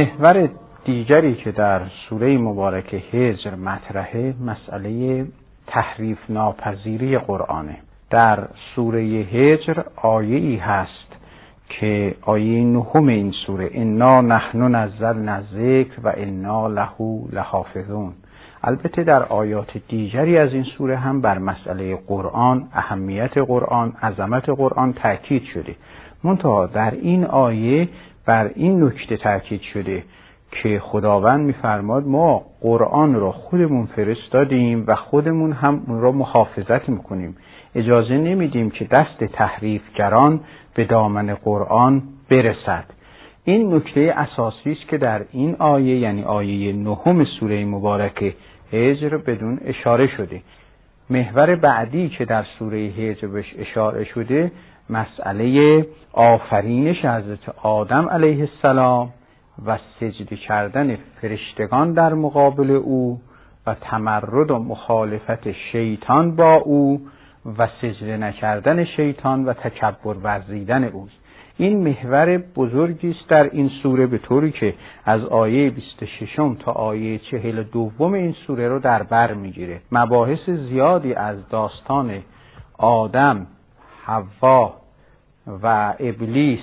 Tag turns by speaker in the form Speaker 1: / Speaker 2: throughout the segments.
Speaker 1: محور دیگری که در سوره مبارکه هجر مطرحه مسئله تحریف ناپذیری قرآنه. در سوره هجر آیه‌ای هست که آیه 9 این سوره انا نحن نزلنا الذکر و انا له لحافظون. البته در آیات دیگری از این سوره هم بر مسئله قرآن، اهمیت قرآن، عظمت قرآن تاکید شده. منتها در این آیه بر این نکته تاکید شده که خداوند می‌فرماد ما قرآن را خودمون فرستادیم و خودمون هم اون را محافظت می‌کنیم. اجازه نمیدیم که دست تحریفگران به دامن قرآن برسد. این نکته اساسی است که در این آیه، یعنی آیه 9 سوره مبارکه هجر بدون اشاره شده. محور بعدی که در سوره هجر بهش اشاره شده مسئله آفرینش حضرت آدم علیه السلام و سجده کردن فرشتگان در مقابل او و تمرد و مخالفت شیطان با او و سجده نکردن شیطان و تکبر ورزیدن اوست. این محور بزرگی است در این سوره، به طوری که از آیه 26 تا آیه 42 این سوره رو در بر میگیره. مباحث زیادی از داستان آدم، حوا و ابلیس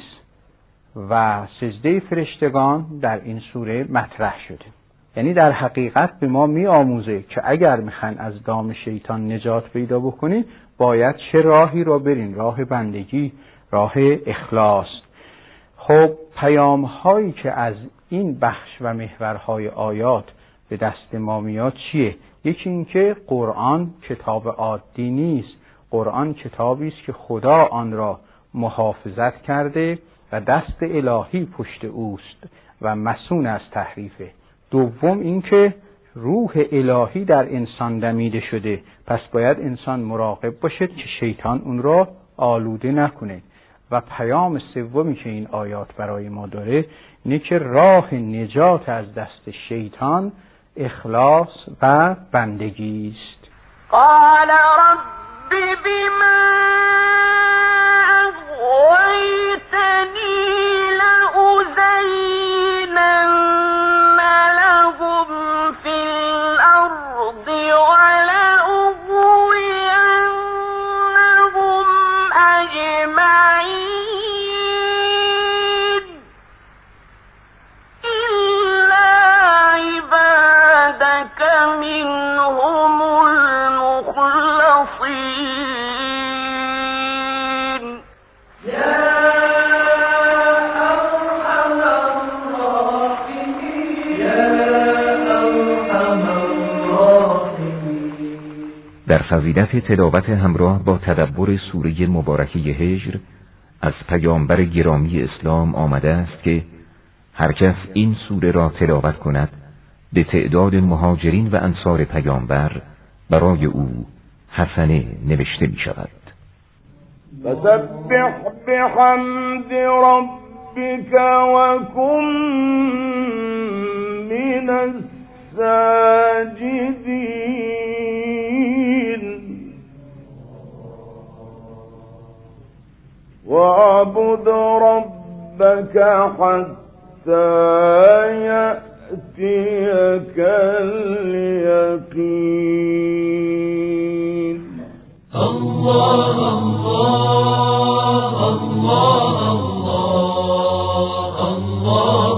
Speaker 1: و سجده فرشتگان در این سوره مطرح شده. یعنی در حقیقت به ما می آموزه که اگر میخواین از دام شیطان نجات پیدا بکنید باید چه راهی را برین، راه بندگی، راه اخلاص. خب پیام هایی که از این بخش و محورهای آیات به دست ما میاد چیه؟ یکی این که قرآن کتاب عادی نیست. قرآن کتابی است که خدا آن را محافظت کرده و دست الهی پشت اوست و مسئول از تحریفه. دوم این که روح الهی در انسان دمیده شده، پس باید انسان مراقب باشد که شیطان اون را آلوده نکنه. و پیام سومی که این آیات برای ما داره اینه که راه نجات از دست شیطان اخلاص و بندگی است.
Speaker 2: قال رب بما أغويتني لأزينن لهم في الأرض ولأغوينهم أجمعين إلا عبادك منهم المخلصين.
Speaker 3: در فضیلت تلاوت همراه با تدبر سوره مبارکه هجر از پیامبر گرامی اسلام آمده است که هر کس این سوره را تلاوت کند به تعداد مهاجرین و انصار پیامبر برای او حسنه نوشته می شود.
Speaker 4: فسبح بحمد ربك وكن من الساجدين واعبد ربك حتى يأتيك اليقين. الله الله الله الله الله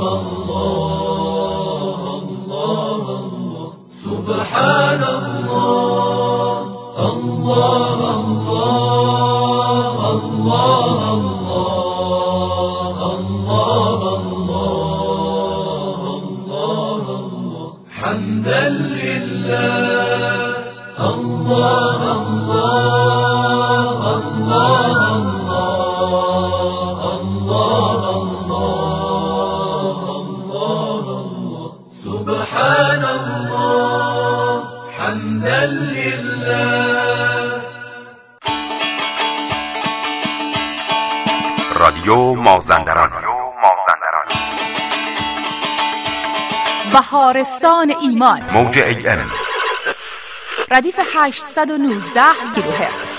Speaker 4: الله الله سبحان الله الله الله الله الله الله الله حمدا لله الله الله الله الله الله سبحان الله حمدا لله.
Speaker 5: رادیو مازندران،
Speaker 6: بهارستان ایمان،
Speaker 5: موج AM
Speaker 6: ردیف 819 کیلوهرتز.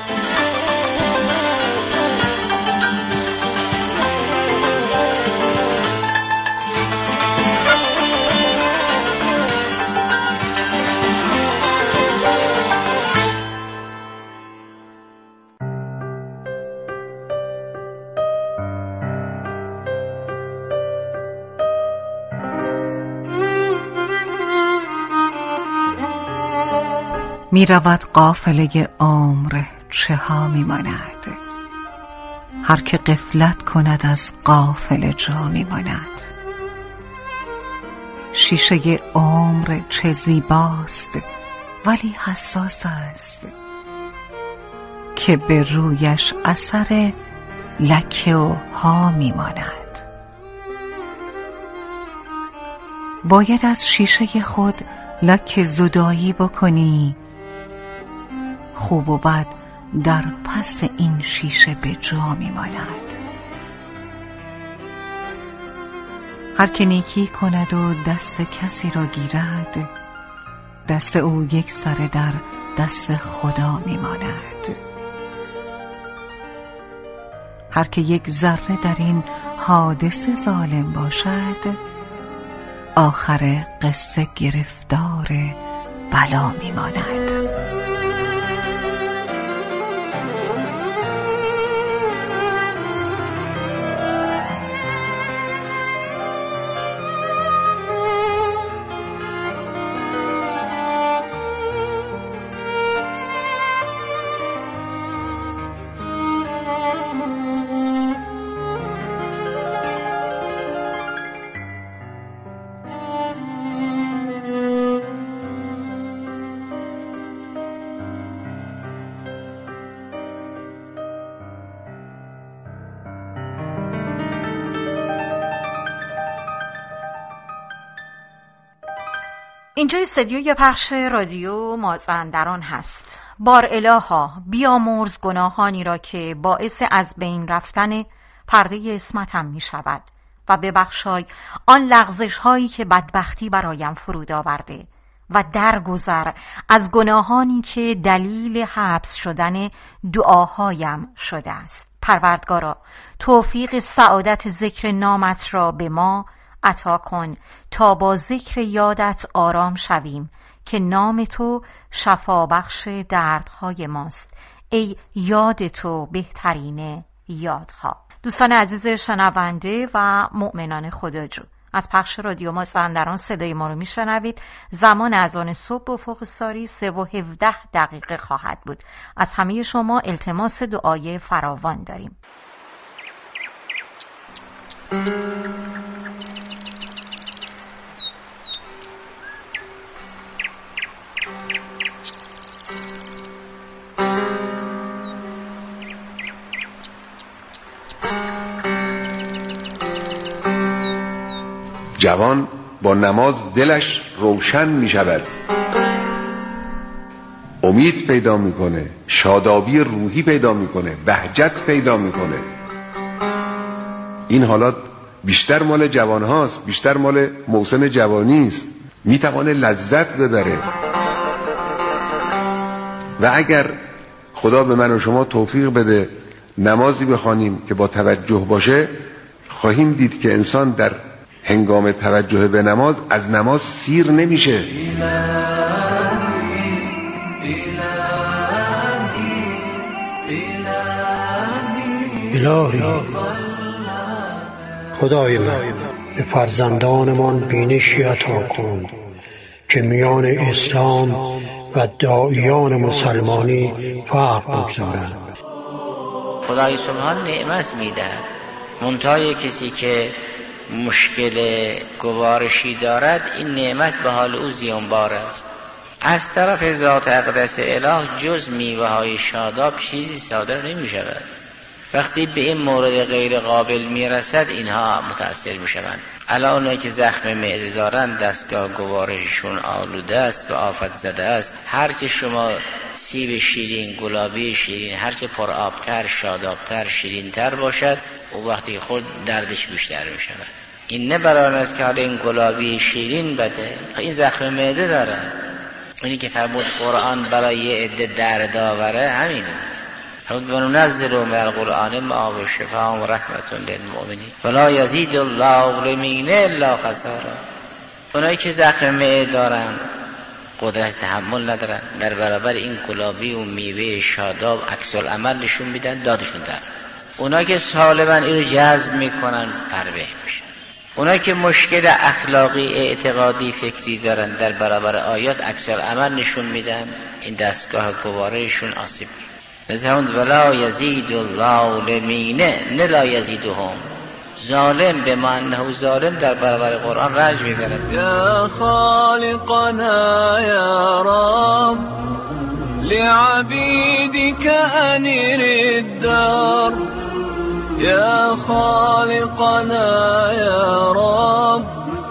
Speaker 7: می رود قافله عمر چه ها می ماند، هر که غفلت کند از قافله جا می ماند. شیشه عمر چه زیباست ولی حساس است، که به رویش اثر لکه و ها می ماند. باید از شیشه خود لکه زدایی بکنی، خوب و بد در پس این شیشه به جا می ماند. هر که نیکی کند و دست کسی را گیرد، دست او یک سره در دست خدا می ماند. هر که یک ذره در این حادثه ظالم باشد، آخر قصه گرفتار بلا می ماند.
Speaker 6: اینجا استودیوی پخش رادیو مازندران هست. بار الها بیامرز گناهانی را که باعث از بین رفتن پرده عصمتم می شود و ببخشای آن لغزش هایی که بدبختی برایم فرود آورده و درگذر از گناهانی که دلیل حبس شدن دعاهایم شده است. پروردگارا، توفیق سعادت ذکر نامت را به ما عطا کن تا با ذکر یادت آرام شویم که نام تو شفابخش دردهای ماست. ای یاد تو بهترین یادها. دوستان عزیز شنونده و مؤمنان خداجو، از پخش رادیو مازندران صدای ما رو میشنوید. زمان اذان صبح افق ساری 3:17 خواهد بود. از همه شما التماس دعای فراوان داریم.
Speaker 8: جوان با نماز دلش روشن می شود، امید پیدا میکنه، شادابی روحی پیدا میکنه، بهجت پیدا میکنه. این حالات بیشتر مال جوان هاست، بیشتر مال موسم جوانی است، میتوانه لذت ببره. و اگر خدا به من و شما توفیق بده نمازی بخوانیم که با توجه باشه، خواهیم دید که انسان در هنگام توجه به نماز از نماز سیر نمیشه.
Speaker 9: الهی خدای من، به فرزندانمان بینشی عطا کن که میان اسلام و داعیان مسلمانی فرق بگذارند.
Speaker 10: خدای سبحان نعمت میده، منتهای کسی که مشکل گوارشی دارد این نعمت به حال او زیانبار است. از طرف ذات اقدس اله جز میوه های شاداب چیزی صادر نمی شود. وقتی به این مورد غیر قابل می رسد اینها متأثر می شوند. الان اونایی که زخم معده دارن دستگاه گوارششون آلوده است و آفت زده است. هرچه شما سیب شیرین، گلابی شیرین، هرچه پر آبتر، شادابتر، شیرینتر باشد او وقتی خود دردش بیشتر می شود. این نه برای است که حالا این گلابی شیرین بده، این زخم معده دارد. اونی که فرمود قرآن برای یه عده درد آوره همینه. حد وننزل من القرآن ما هو شفاء و رحمت للمؤمنین ولا یزید الله الظالمین الا خسارا. اونایی که زخم معده دارن قدرت تحمل ندارن، در برابر این گلابی و میوه شاداب عکس العمل نشون میدن، دادشون در. اونایی که سالما اینو جذب میکنن فربه میشن. اونایی که مشکل اخلاقی اعتقادی فکری دارن در برابر آیات اکثر عمل نشون میدن، این دستگاه گوارشون آسیب مثل همون ولا یزید الظالمین نه لا یزیدهم، ظالم به معنی ظالم در برابر قرآن رنج میبرد.
Speaker 4: یا خالقنا یا رب لعبیدک انیر الدار، یا خالقنا یا رب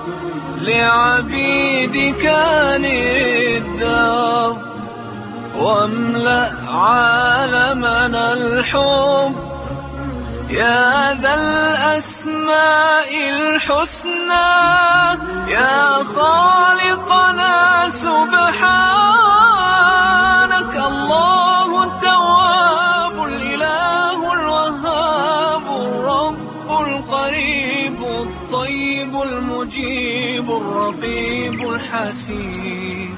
Speaker 4: لعبیدک انیر الدار واملأ عالمنا الحب يا ذا الأسماء الحسنى يا خالقنا سبحانك الله التواب الإله الوهاب الرب القريب الطيب المجيب الرقيب الحسيب.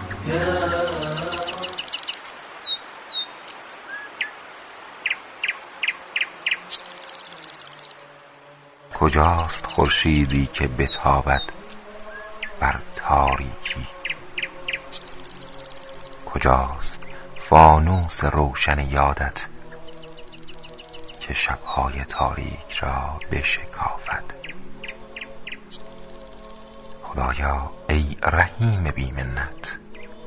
Speaker 5: کجاست خورشیدی که بتابد بر تاریکی؟ کجاست فانوس روشن یادت که شبهای تاریک را بشکافد؟ خدایا ای رحیم بی منت،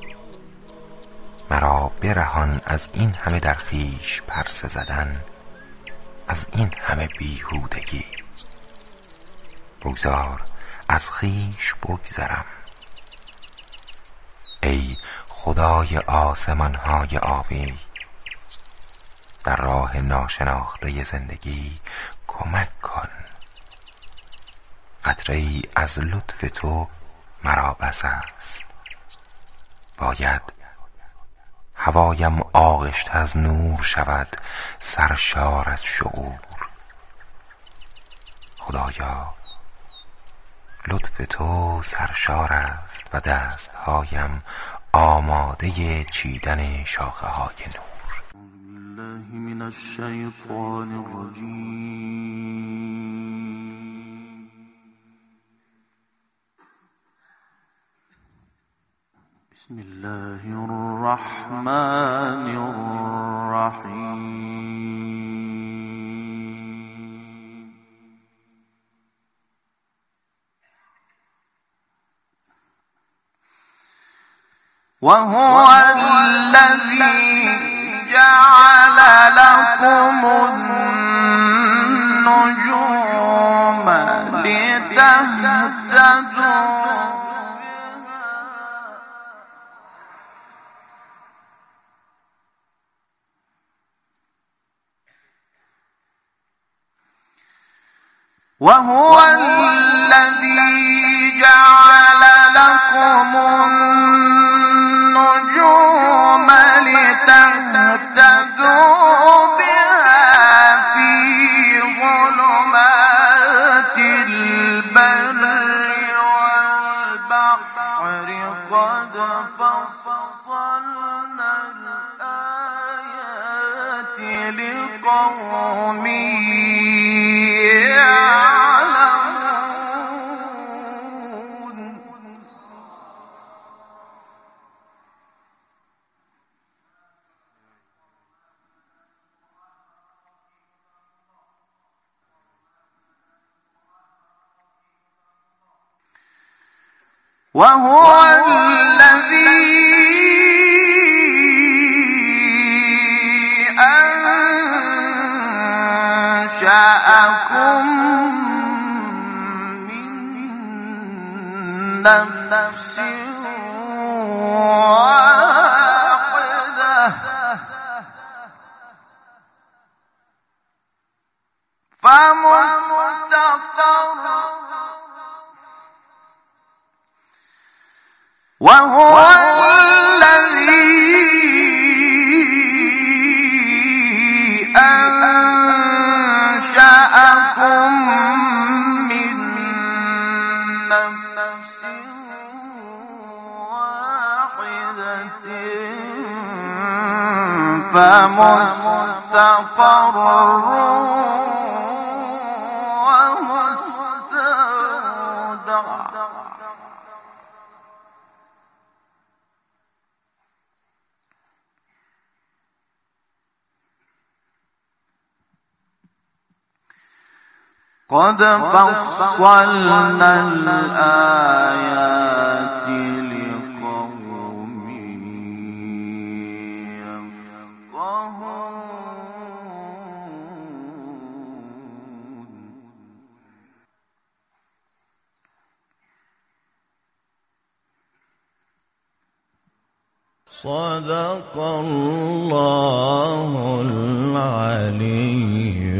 Speaker 5: مرا برهان از این همه در خویش پرسه زدن، از این همه بیهودگی. بگذار از خویش بگذرم ای خدای آسمان‌های آبی، در راه ناشناخته زندگی کمک کن. قطره‌ای از لطف تو مرا بس است، باید هوایم آغشته از نور شود، سرشار از شعور. خدایا لطف تو سرشار است و دستهایم آماده چیدن شاخه های نور.
Speaker 11: بالله من الشیطان الرجیم. بسم الله الرحمن الرحیم. وهو الذي جعل لكم النجوم لتهتدوا وهو الذي جعل لكم النجوم لتهتدوا بها في ظلمات البر والبحر قد فصلنا الآيات لقوم وهو الذي أنشأكم من نفس واحدة فمستقر وهو الذي أنشأكم من نفس واحدة فمستقر ومستودع قد فصلنا الآيات لقوم يفقهون. صدق الله العلي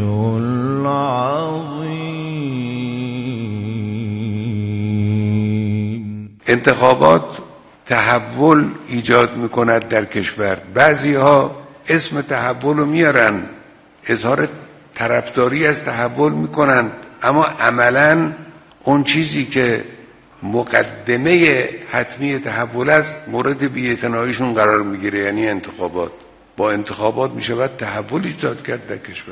Speaker 11: العظيم.
Speaker 8: انتخابات تحول ایجاد میکند در کشور. بعضی ها اسم تحول رو میارن، اظهار طرفداری از تحول میکنند، اما عملاً اون چیزی که مقدمه حتمی تحول است مورد بی‌اعتناییشون قرار میگیره، یعنی انتخابات. با انتخابات میشود تحول ایجاد کرد در کشور.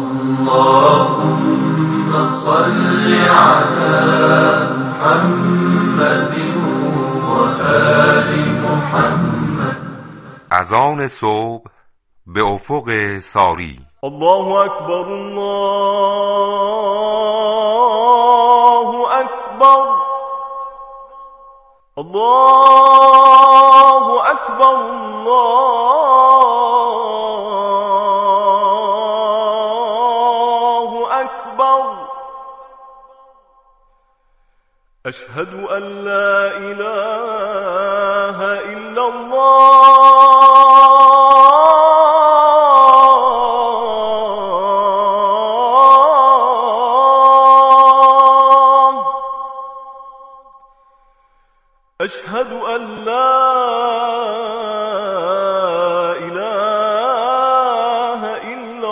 Speaker 12: اللهم صل علی محمد و آل محمد.
Speaker 5: اذان صبح به افق ساری.
Speaker 13: الله اکبر، الله اکبر، الله اکبر، الله اکبر. اشهد ان لا اله الا الله. أشهد أن لا إله إلا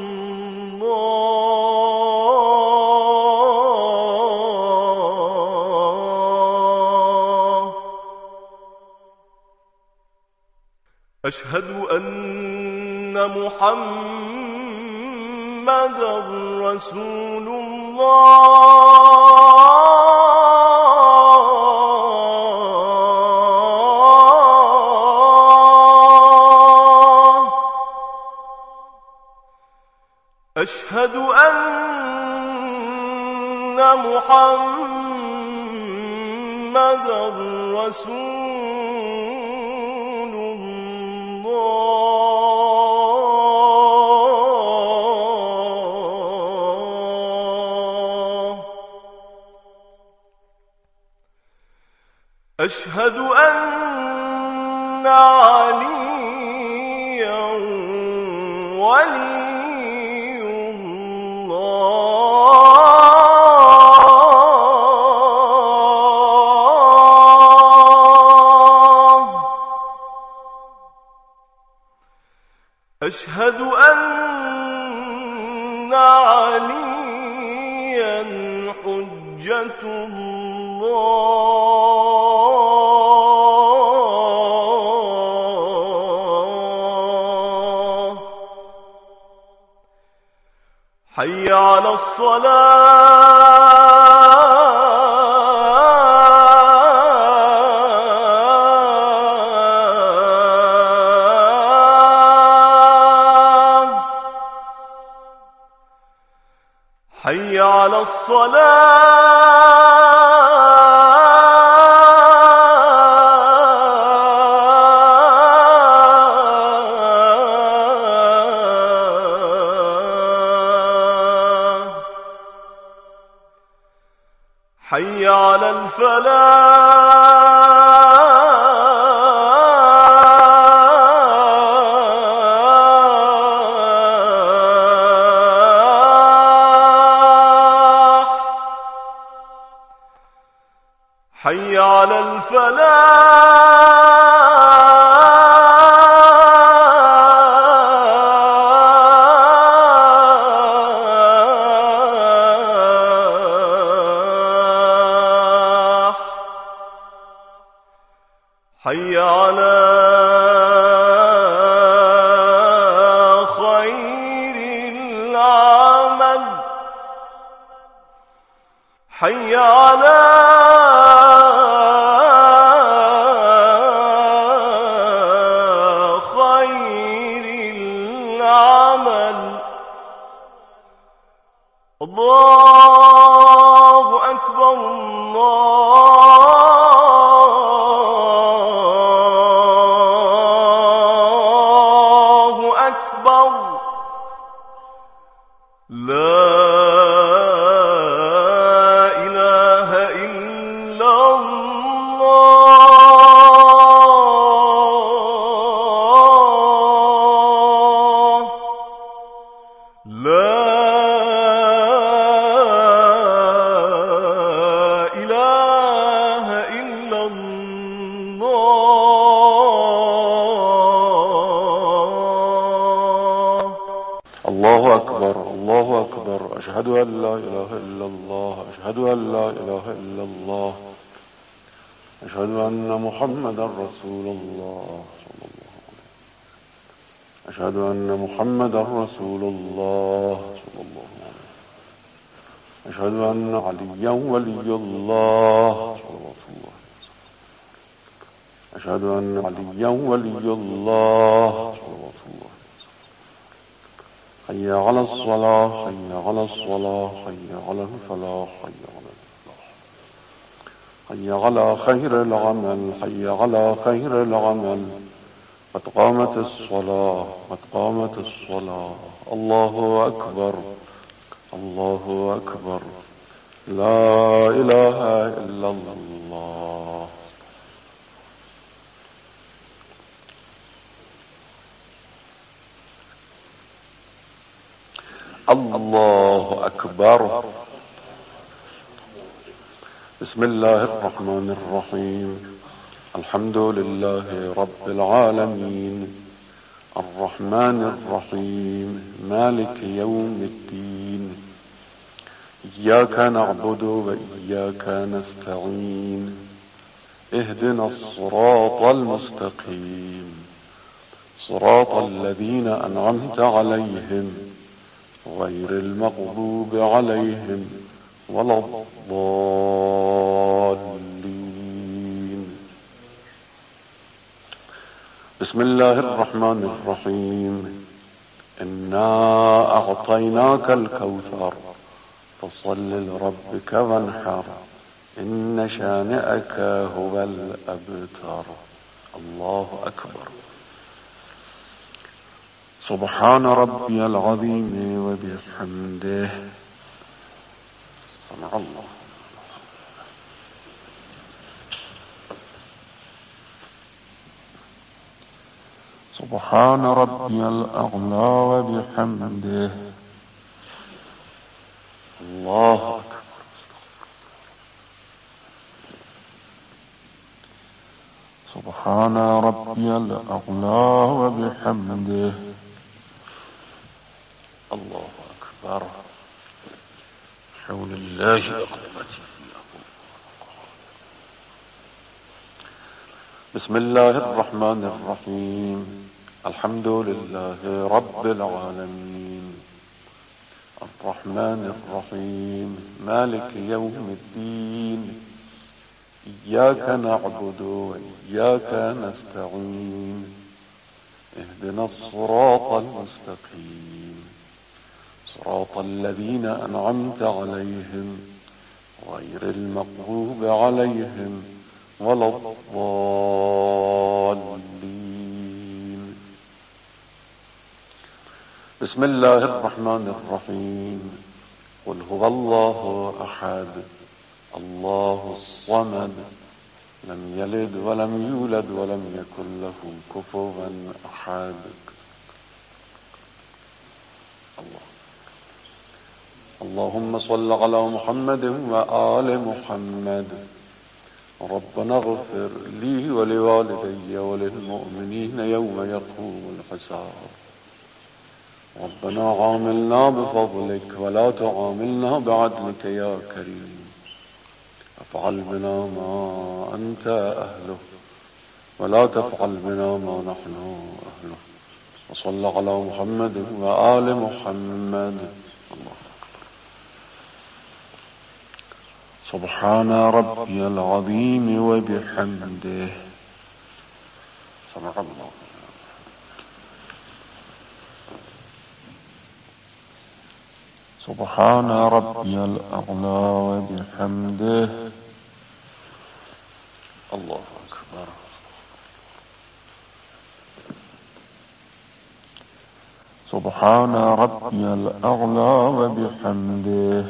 Speaker 13: الله. أشهد أن محمدًا رسول الله. أشهد أن محمدًا رسول الله. أشهد أن عليا ولي أشهد أن عليا حجة الله. حي على الصلاة. حي على الصلاة. حي على الفلاح. حي على الفلاح. حي على خير العمل. حي على خير العمل. الله
Speaker 14: الله أكبر الله أكبر أشهد أن لا إله إلا الله أشهد أن لا إله إلا الله أشهد أن محمدا رسول الله صلى الله عليه وسلم أشهد أن محمدا رسول الله صلى الله عليه وسلم أشهد أن عليا ولي الله صلى الله عليه وسلم أشهد أن عليا ولي الله صلى الله عليه وسلم حي على الصلاة حي على الصلاة حي على الفلاح حي على الفلاح حي على خير العمل حي على خير العمل قد قامت الصلاة قد قامت الصلاة الله أكبر الله أكبر لا إله إلا الله. الله أكبر. بسم الله الرحمن الرحيم. الحمد لله رب العالمين الرحمن الرحيم مالك يوم الدين إياك نعبد وإياك نستعين اهدنا الصراط المستقيم صراط الذين أنعمت عليهم غير المغضوب عليهم ولا الضالين. بسم الله الرحمن الرحيم. إنا أعطيناك الكوثر فصل لربك وانحر إن شانئك هو الأبتر. الله أكبر. سبحان ربي العظيم وبحمده. سمع الله. سبحان ربي الأعلى وبحمده. الله أكبر. سبحان ربي الأعلى وبحمده. الله أكبر. حول الله وقوته. بسم الله الرحمن الرحيم. الحمد لله رب العالمين الرحمن الرحيم مالك يوم الدين إياك نعبد وإياك نستعين اهدنا الصراط المستقيم صراط الذين أنعمت عليهم غير المغضوب عليهم ولا الضالين. بسم الله الرحمن الرحيم. قل هو الله أحد الله الصمد لم يلد ولم يولد ولم يكن له كفوا أحد. اللهم صل على محمد وآل محمد. ربنا اغفر لي ولوالدي وللمؤمنين يوم يقوم الحساب. ربنا عاملنا بفضلك ولا تعاملنا بعدلك يا كريم. افعل بنا ما أنت أهله ولا تفعل بنا ما نحن أهله. وصل على محمد وآل محمد. الله. سبحان ربي العظيم وبحمده. سمع الله. سبحان ربي الأعلى وبحمده. الله أكبر. سبحان ربي الأعلى وبحمده.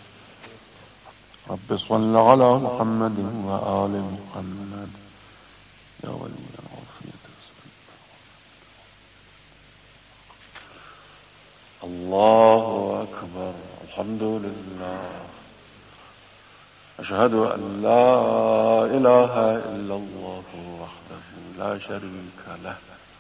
Speaker 14: رب صل على محمد وآل محمد يا ولي العافية. الله أكبر. الحمد لله. أشهد أن لا إله إلا الله وحده لا شريك له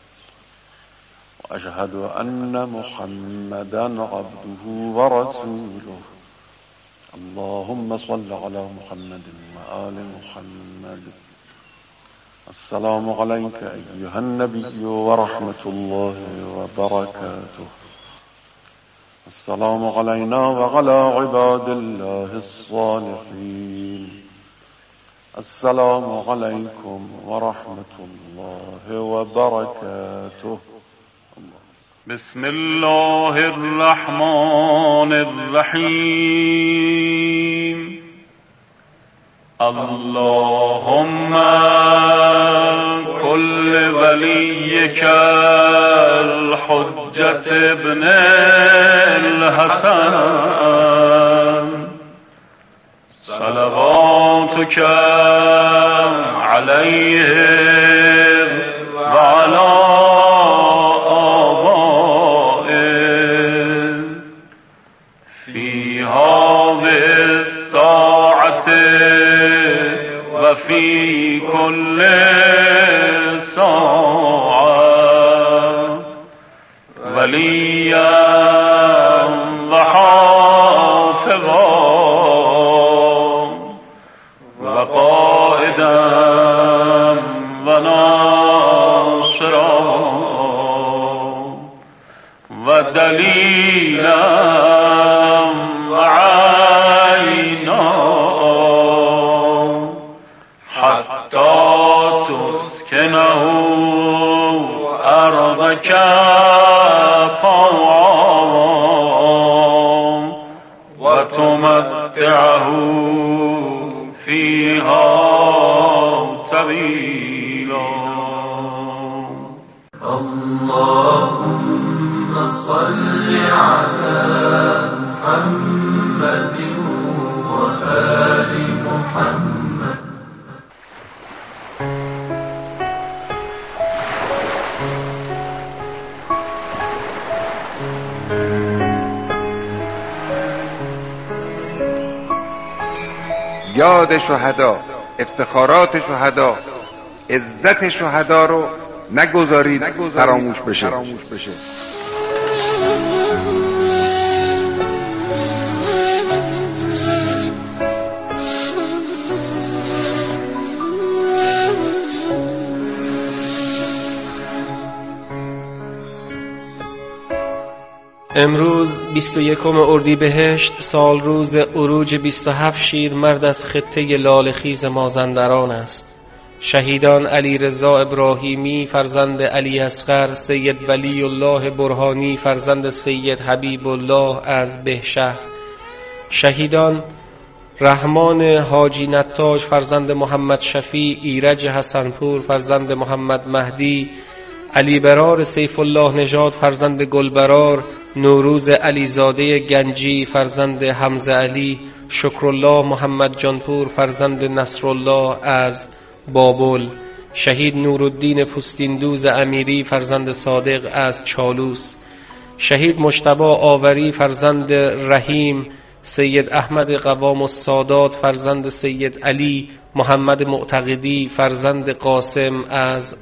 Speaker 14: وأشهد أن محمدا عبده ورسوله اللهم صل على محمد وآل محمد. السلام عليك أيها النبي ورحمة الله وبركاته. السلام علينا وعلى عباد الله الصالحين. السلام عليكم ورحمة الله وبركاته.
Speaker 15: بسم الله الرحمن الرحيم. اللهم كل وليك الحجة ابن الحسن صلواتك عليه وعلى آبائه في هذه الساعة وفي كل ساعة وليا وحافظا وقائدا وناصرا ودليلا وعينا حتى تسكنه أرضك طوعا وتمتعه فيها طويلا.
Speaker 12: اللهم صل على محمد وآل محمد.
Speaker 8: یاد شهدا، افتخارات شهدا، عزت شهدا رو نگذارید فراموش بشه.
Speaker 16: امروز 21 اردیبهشت سال روز عروج 27 شیر مرد از خطه لاله‌خیز مازندران است. شهیدان علی رضا ابراهیمی فرزند علی اصغر، سید ولی الله برهانی فرزند سید حبیب الله از بهشهر، شهیدان رحمان حاجی نتاج فرزند محمد شفیع، ایرج حسنپور فرزند محمد مهدی، علی برار سیف الله نژاد فرزند گلبرار، نوروز علیزاده گنجی فرزند حمزه علی، شکرالله محمد جانپور فرزند نصرالله از بابل، شهید نورالدین پوستیندوز امیری فرزند صادق از چالوس، شهید مجتبی آوری فرزند رحیم، سید احمد قوام السادات فرزند سید علی، محمد معتقدی فرزند قاسم از